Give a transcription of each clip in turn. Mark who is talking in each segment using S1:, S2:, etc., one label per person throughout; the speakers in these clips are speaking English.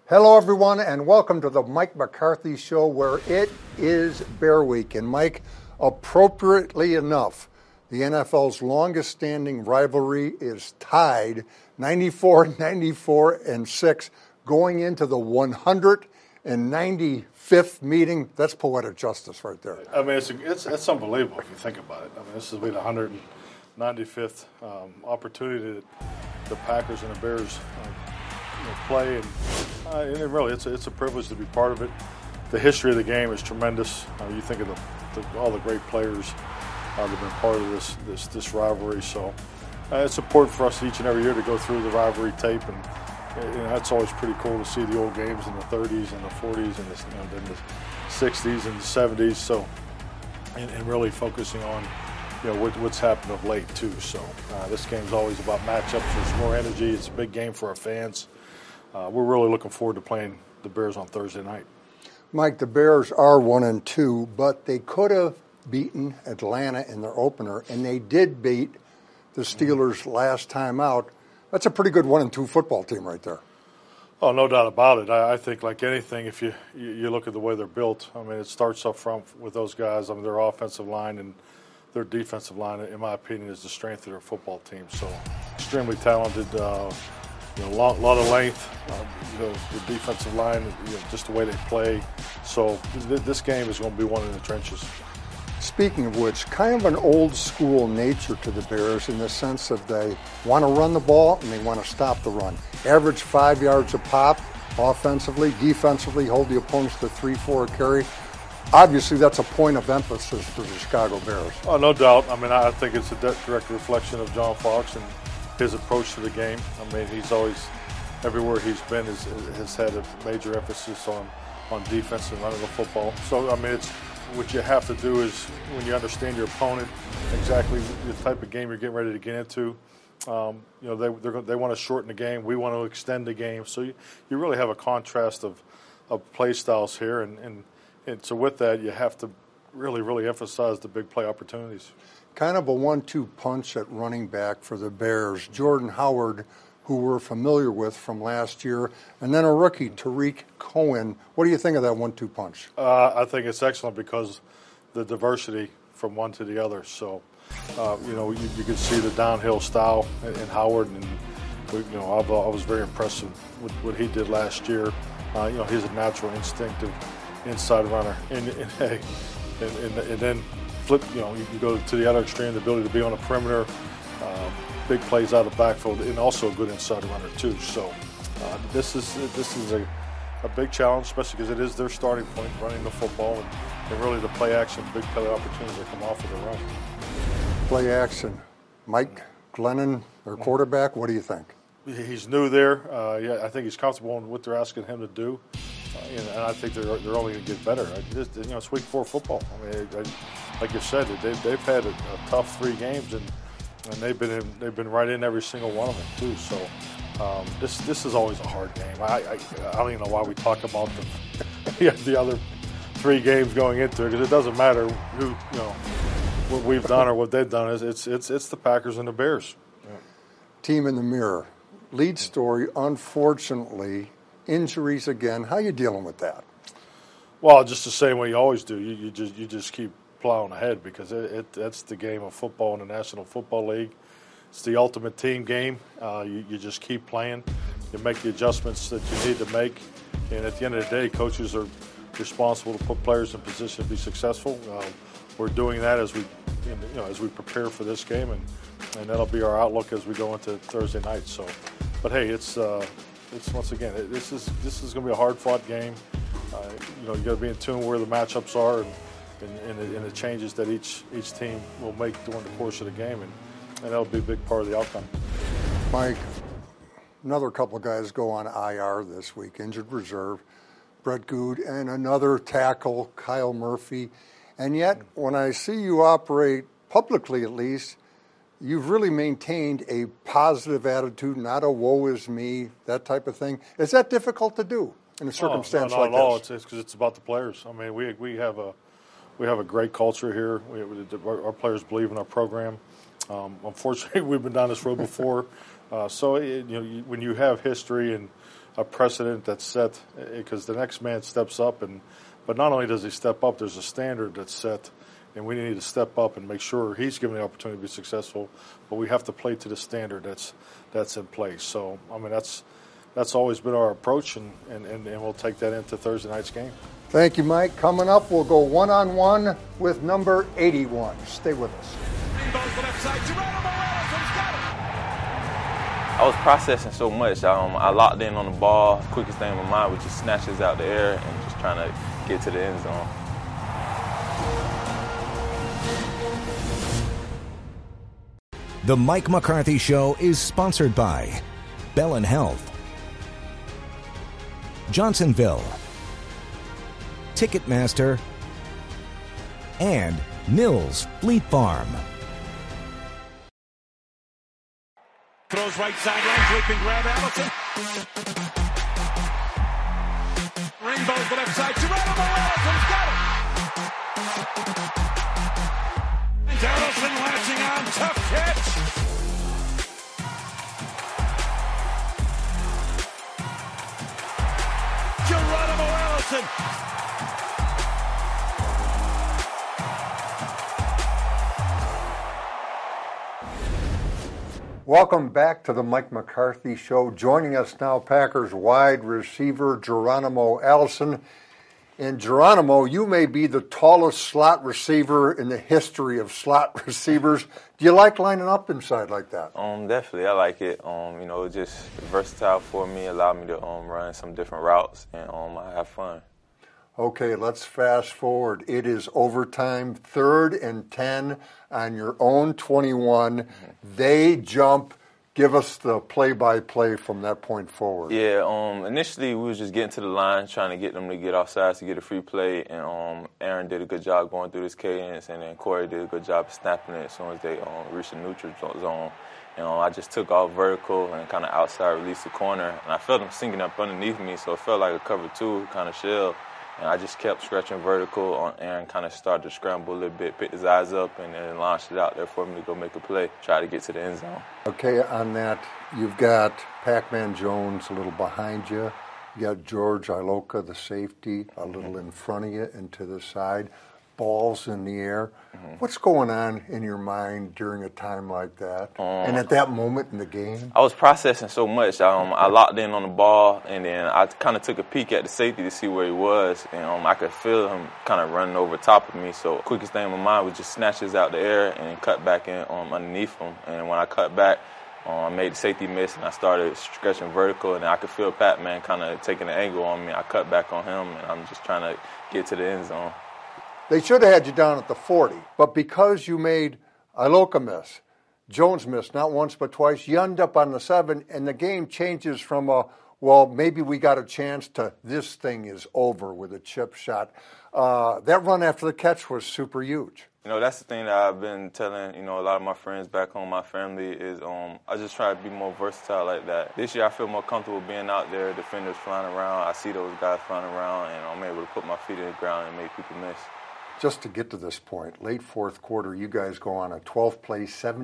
S1: Hello, everyone, and welcome to the Mike McCarthy Show, where it is Bear Week. And Mike, appropriately enough, the NFL's longest-standing rivalry is tied 94-6 going into the 195th meeting. That's poetic justice right there.
S2: I mean, it's unbelievable if you think about it. I mean, this will be the 195th opportunity that the Packers and the Bears play, and really, it's a privilege to be part of it. The history of the game is tremendous. You think of all the great players that have been part of this rivalry. So it's important for us each and every year to go through the rivalry tape, and that's always pretty cool to see the old games in the 30s and the 40s and then the 60s and the 70s. So and really focusing on what's happened of late too. So this game's always about matchups. There's more energy. It's a big game for our fans. We're really looking forward to playing the Bears on Thursday night.
S1: Mike, the Bears are 1-2, but they could have beaten Atlanta in their opener, and they did beat the Steelers last time out. That's a pretty good 1-2 football team right there.
S2: Oh, no doubt about it. I think, like anything, if you look at the way they're built, I mean, it starts up front with those guys. I mean, their offensive line and their defensive line, in my opinion, is the strength of their football team. So, extremely talented. A lot of length, the defensive line, just the way they play. So this game is going to be one in the trenches.
S1: Speaking of which, kind of an old school nature to the Bears in the sense that they want to run the ball and they want to stop the run. Average 5 yards a pop offensively, defensively, hold the opponents to 3-4 carry. Obviously, that's a point of emphasis for the Chicago Bears.
S2: Oh, no doubt. I mean, I think it's a direct reflection of John Fox and his approach to the game. I mean, he's always, everywhere he's been, has had a major emphasis on defense and running the football. So, I mean, it's what you have to do is when you understand your opponent, exactly the type of game you're getting ready to get into. They want to shorten the game. We want to extend the game. So you really have a contrast of play styles here, and so with that, you have to really emphasize the big play opportunities.
S1: Kind of a 1-2 punch at running back for the Bears. Jordan Howard, who we're familiar with from last year, and then a rookie, Tariq Cohen. What do you think of that 1-2 punch?
S2: I think it's excellent because the diversity from one to the other. So, you can see the downhill style in Howard, and I was very impressed with what he did last year. He's a natural, instinctive inside runner, and then flip. You go to the other extreme, the ability to be on the perimeter. Big plays out of the backfield, and also a good inside runner too. So this is a big challenge, especially because it is their starting point, running the football, and really the play action, big play opportunities that come off of the run.
S1: Play action. Mike Glennon, their quarterback, what do you think?
S2: He's new there. I think he's comfortable in what they're asking him to do, and I think they're only going to get better. It's week 4 football. I mean, like you said, they've had a tough 3 games, and they've been right in every single one of them too. So this is always a hard game. I don't even know why we talk about the other 3 games going into it, because it doesn't matter who what we've done or what they've done. It's the Packers and the Bears. Yeah.
S1: Team in the mirror. Lead story, unfortunately, injuries again. How are you dealing with that?
S2: Well, just the same way you always do. You just keep plowing ahead, because that's the game of football in the National Football League. It's the ultimate team game. You just keep playing. You make the adjustments that you need to make, and at the end of the day, coaches are responsible to put players in position to be successful. We're doing that as we prepare for this game, and that'll be our outlook as we go into Thursday night. So, but hey, it's once again, this is going to be a hard-fought game. You got to be in tune where the matchups are and the changes that each team will make during the course of the game, and that'll be a big part of the outcome.
S1: Mike, another couple of guys go on IR this week, injured reserve, Brett Good, and another tackle, Kyle Murphy. And yet, when I see you operate publicly at least, you've really maintained a positive attitude, not a woe is me, that type of thing. Is that difficult to do in a circumstance like this?
S2: Not at all. It's because it's about the players. I mean, we have a great culture here. Our players believe in our program. Unfortunately, we've been down this road before. So when you have history and a precedent that's set because the next man steps up, but not only does he step up, there's a standard that's set, and we need to step up and make sure he's given the opportunity to be successful. But we have to play to the standard that's in place. So I mean that's always been our approach, and we'll take that into Thursday night's game.
S1: Thank you, Mike. Coming up, we'll go one-on-one with number 81. Stay with us.
S3: I was processing so much. I locked in on the ball. Quickest thing in my mind was just snatches out the air and just trying to get to the end zone.
S4: The Mike McCarthy Show is sponsored by Bellin Health, Johnsonville, Ticketmaster, and Mills Fleet Farm.
S5: Throws right sideline, sweeping grab Allison. Rainbows the left side, Geronimo Allison's got it! And Allison latching on, tough catch! Geronimo Allison!
S1: Welcome back to the Mike McCarthy Show. Joining us now, Packers wide receiver Geronimo Allison. And Geronimo, you may be the tallest slot receiver in the history of slot receivers. Do you like lining up inside like that?
S3: Definitely, I like it. Just versatile for me, allow me to run some different routes, and I have fun.
S1: Okay, let's fast forward. It is overtime, 3rd and 10 on your own 21. They jump. Give us the play-by-play from that point forward.
S3: Yeah, initially we was just getting to the line, trying to get them to get off sides to get a free play, and Aaron did a good job going through this cadence, and then Corey did a good job snapping it as soon as they reached the neutral zone. I just took off vertical and kind of outside released the corner, and I felt him sinking up underneath me, so it felt like a cover 2 kind of shell. And I just kept stretching vertical on Aaron, kind of started to scramble a little bit, picked his eyes up, and then launched it out there for me to go make a play, try to get to the end zone.
S1: Okay, on that, you've got Pac-Man Jones a little behind you. You got George Iloka, the safety, a little in front of you and to the side. Balls in the air. What's going on in your mind during a time like that? And at that moment in the game?
S3: I was processing so much. I locked in on the ball, and then I kind of took a peek at the safety to see where he was, and I could feel him kind of running over top of me. So quickest thing in my mind was just snatches out the air and cut back in underneath him. And when I cut back, I made the safety miss, and I started stretching vertical, and I could feel Pat-Man kind of taking an angle on me. I cut back on him, and I'm just trying to get to the end zone.
S1: They should have had you down at the 40, but because you made Iloka miss, Jones miss, not once but twice, you end up on the 7, and the game changes from maybe we got a chance to this thing is over with a chip shot. That run after the catch was super huge.
S3: That's the thing that I've been telling, a lot of my friends back home, my family, is I just try to be more versatile like that. This year I feel more comfortable being out there, defenders flying around. I see those guys flying around, and I'm able to put my feet in the ground and make people miss.
S1: Just to get to this point, late 4th quarter, you guys go on a 12-play,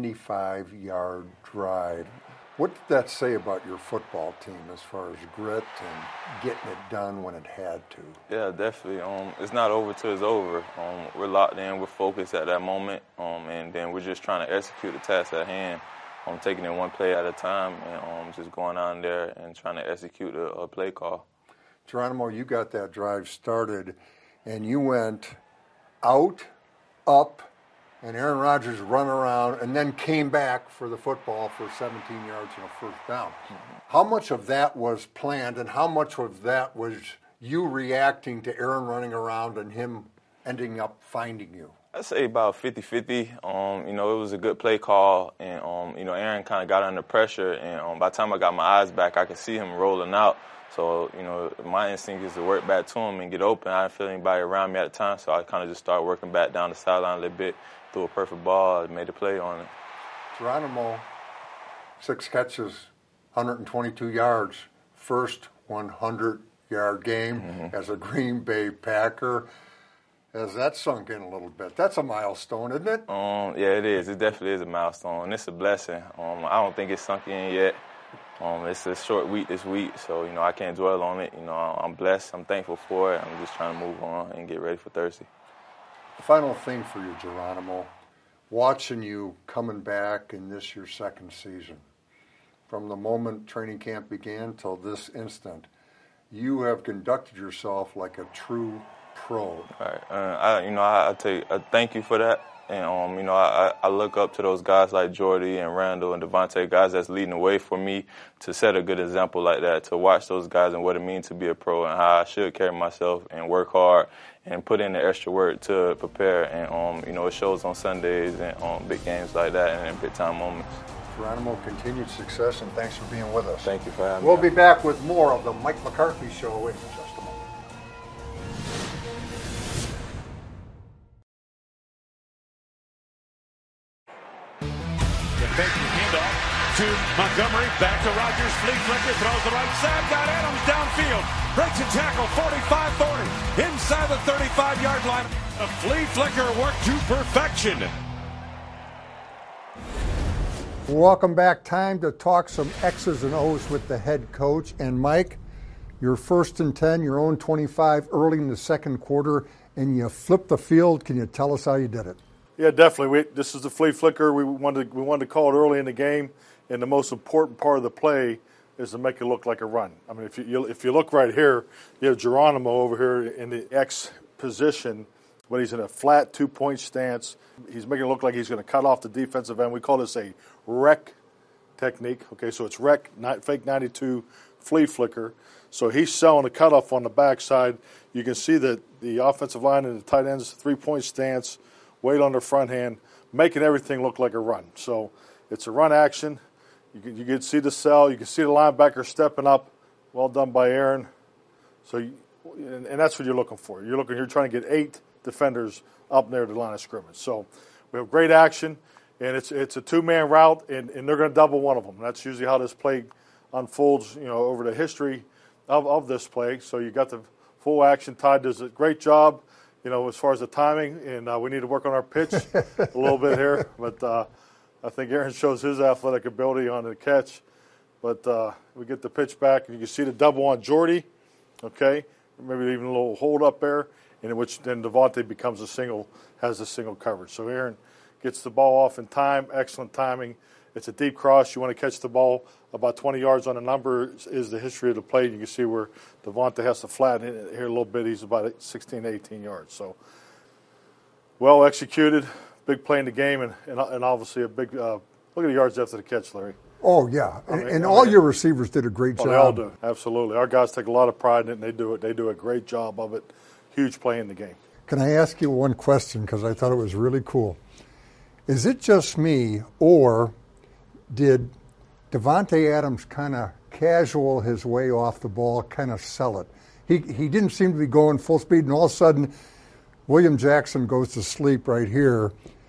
S1: 75-yard drive. What did that say about your football team as far as grit and getting it done when it had to?
S3: Yeah, definitely. It's not over till it's over. We're locked in, we're focused at that moment, and then we're just trying to execute the task at hand. Taking it one play at a time and just going on there and trying to execute a play call.
S1: Geronimo, you got that drive started, and you went out, up, and Aaron Rodgers run around and then came back for the football for 17 yards and a first down. How much of that was planned, and how much of that was you reacting to Aaron running around and him ending up finding you?
S3: I'd say about 50-50. It was a good play call, and, Aaron kind of got under pressure, and by the time I got my eyes back, I could see him rolling out. So, my instinct is to work back to him and get open. I didn't feel anybody around me at the time, so I kind of just started working back down the sideline a little bit, threw a perfect ball, and made a play on it.
S1: Geronimo, 6 catches, 122 yards, first 100-yard game as a Green Bay Packer. Has that sunk in a little bit? That's a milestone, isn't it?
S3: Yeah, it is. It definitely is a milestone, and it's a blessing. I don't think it's sunk in yet. It's a short week this week, so, I can't dwell on it. I'm blessed. I'm thankful for it. I'm just trying to move on and get ready for Thursday.
S1: Final thing for you, Geronimo, watching you coming back in this your second season, from the moment training camp began till this instant, you have conducted yourself like a true pro.
S3: All right. I thank you for that. And, I look up to those guys like Jordy and Randall and Devontae, guys that's leading the way for me to set a good example like that, to watch those guys and what it means to be a pro and how I should carry myself and work hard and put in the extra work to prepare. And, it shows on Sundays and big games like that and in big-time moments.
S1: Geronimo, continued success, and thanks for being with us.
S3: Thank you for having me.
S1: We'll be back with more of the Mike McCarthy Show in just a moment.
S5: Fake handoff to Montgomery, back to Rodgers, flea flicker, throws the right side, got Adams downfield, breaks a tackle, 45-40, inside the 35-yard line. A flea flicker worked to perfection.
S1: Welcome back. Time to talk some X's and O's with the head coach. And Mike, you're 1st and 10, your own 25 early in the second quarter, and you flipped the field. Can you tell us how you did it?
S2: Yeah, definitely. This is the flea flicker. We wanted to call it early in the game, and the most important part of the play is to make it look like a run. I mean, if you look right here, you have Geronimo over here in the X position, but he's in a flat 2-point stance. He's making it look like he's going to cut off the defensive end. We call this a rec technique. Okay, so it's rec, not fake 92 flea flicker. So he's selling a cutoff on the backside. You can see that the offensive line and the tight ends 3-point stance, weight on their front hand, making everything look like a run. So it's a run action. You can see the sell. You can see the linebacker stepping up. Well done by Aaron. So, and that's what you're looking for. You're trying to get 8 defenders up near the line of scrimmage. So we have great action, and it's a 2-man route, and they're going to double one of them. That's usually how this play unfolds, over the history of this play. So you got the full action. Todd does a great job, as far as the timing, and we need to work on our pitch a little bit here. But I think Aaron shows his athletic ability on the catch. But we get the pitch back, and you can see the double on Jordy, okay? Maybe even a little hold up there, in which then Devontae has a single coverage. So Aaron gets the ball off in time, excellent timing. It's a deep cross. You want to catch the ball about 20 yards on the number is the history of the play. You can see where Devontae has to flatten it here a little bit. He's about 16 to 18 yards. So well executed, big play in the game, and obviously a big look at the yards after the catch, Larry.
S1: Oh, yeah. And all your receivers did a great job.
S2: They all do. Absolutely. Our guys take a lot of pride in it, and they do a great job of it. Huge play in the game.
S1: Can I ask you one question, because I thought it was really cool? Is it just me, or did Davante Adams kind of casual his way off the ball, kind of sell it? He didn't seem to be going full speed, and all of a sudden William Jackson goes to sleep right here,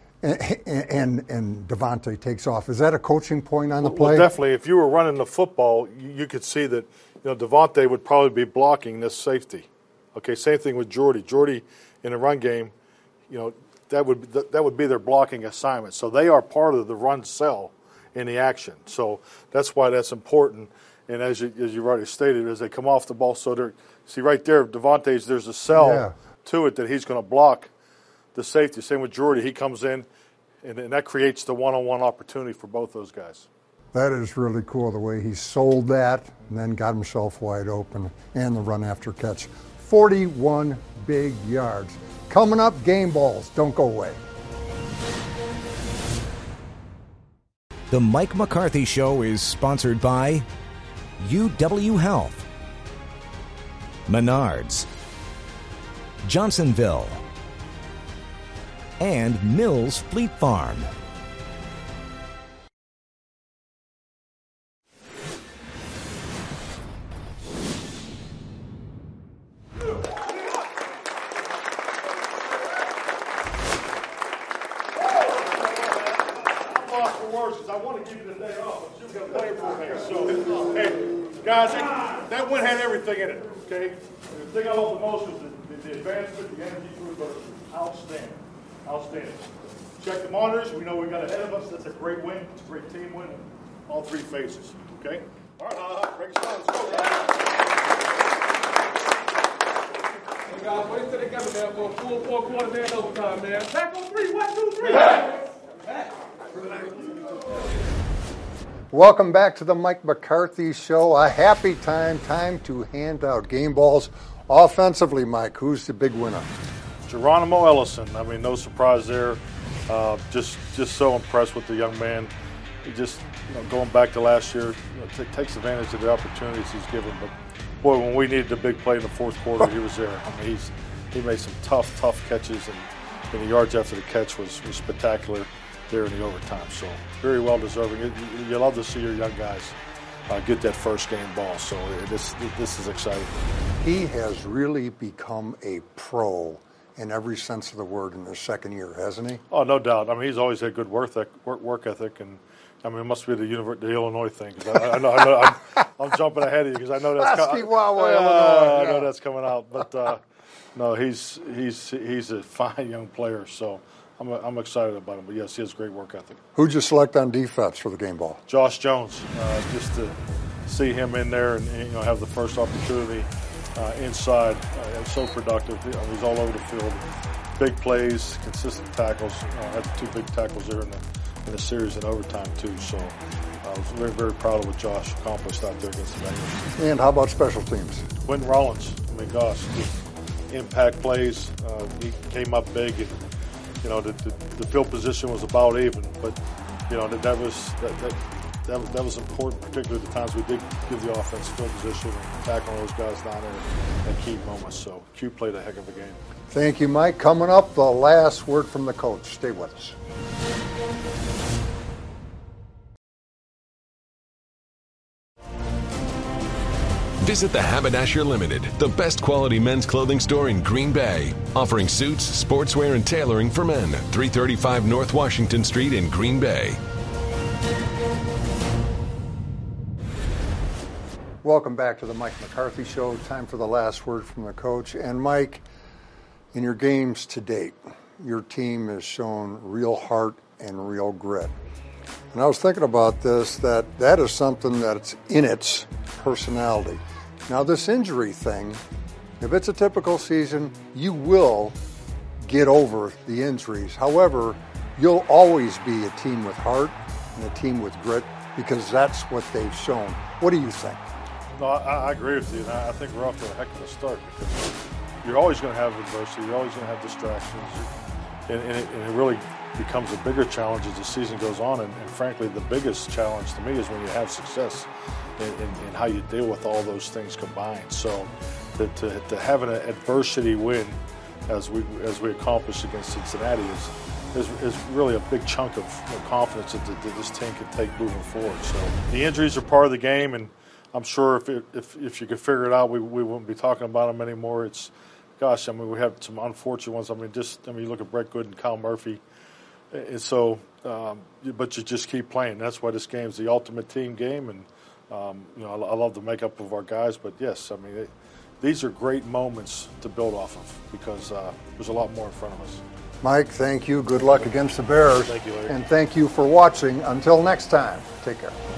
S1: and Davante takes off. Is that a coaching point on the play?
S2: Well, definitely. If you were running the football, you could see that Davante would probably be blocking this safety. Okay, same thing with Jordy. Jordy in the run game, that would be their blocking assignment. So they are part of the run sell in the action. So that's why that's important. And as you already stated, as they come off the ball, so see right there, Davante's, there's a sell to it that he's going to block the safety. Same with Jordy. He comes in, and that creates the one-on-one opportunity for both those guys.
S1: That is really cool, the way he sold that and then got himself wide open, and the run after catch. 41 big yards. Coming up, game balls. Don't go away.
S4: The Mike McCarthy Show is sponsored by UW Health, Menards, Johnsonville, and Mills Fleet Farm.
S2: I want to give you the day off, but you've got to play for me. So, hey, guys, that one had everything in it, okay? The thing I love the most is the advancement, the energy food, but outstanding. Outstanding. Check the monitors. We know we got ahead of us. That's a great win. It's a great team win in all 3 phases, okay? All right, break us down. Let's go.
S6: Hey guys, wait till they got me there for a full 4 quarters and overtime, man. Back on 3, 1, 2, 3.
S1: Welcome back to the Mike McCarthy Show. A happy time to hand out game balls. Offensively, Mike, who's the big winner?
S2: Geronimo Ellison. I mean, no surprise there. Just so impressed with the young man. He just, going back to last year, takes advantage of the opportunities he's given. But boy, when we needed the big play in the fourth quarter, he was there. I mean, he made some tough catches, and the yards after the catch was spectacular there in the overtime. So very well deserving. You love to see your young guys get that first game ball. So this is exciting.
S1: He has really become a pro in every sense of the word in his second year, hasn't he?
S2: Oh, no doubt. I mean, he's always had good work ethic, and I mean, it must be the Illinois thing. Cause I know I'm jumping ahead of you because I know that's coming.
S1: Illinois.
S2: I know that's coming out, but no, he's a fine young player. So I'm excited about him. But yes, he has great work ethic.
S1: Who'd you select on defense for the game ball?
S2: Josh Jones, just to see him in there and have the first opportunity inside, so productive. He's all over the field, big plays, consistent tackles. Had 2 big tackles there in the series in overtime too. So I was very, very proud of what Josh accomplished out there against the Bengals.
S1: And how about special teams?
S2: Quentin Rollins, I mean, gosh, just impact plays. He came up big, and the field position was about even, but that was important, particularly the times we did give the offense field position and tackling those guys down there at key moments. So Q played a heck of a game.
S1: Thank you, Mike. Coming up, the last word from the coach. Stay with us.
S7: Visit the Haberdasher Limited, the best quality men's clothing store in Green Bay, offering suits, sportswear, and tailoring for men. 335 North Washington Street in Green Bay.
S1: Welcome back to the Mike McCarthy Show. Time for the last word from the coach. And Mike, in your games to date, your team has shown real heart and real grit. And I was thinking about this, that is something that's in its personality. Now, this injury thing, if it's a typical season, you will get over the injuries. However, you'll always be a team with heart and a team with grit because that's what they've shown. What do you think?
S2: No, I agree with you, and I think we're off to a heck of a start because you're always going to have adversity, you're always going to have distractions, and it really becomes a bigger challenge as the season goes on, and frankly, the biggest challenge to me is when you have success and how you deal with all those things combined. So to have an adversity win as we accomplished against Cincinnati is really a big chunk of confidence that this team can take moving forward. So the injuries are part of the game, and I'm sure if you could figure it out, we wouldn't be talking about them anymore. Gosh, I mean, we have some unfortunate ones. I mean, you look at Brett Good and Kyle Murphy, and so, but you just keep playing. That's why this game's the ultimate team game, and I love the makeup of our guys. But yes, I mean, these are great moments to build off of because there's a lot more in front of us.
S1: Mike, thank you. Good luck against the Bears.
S2: Thank you, Larry.
S1: And thank you for watching. Until next time, take care.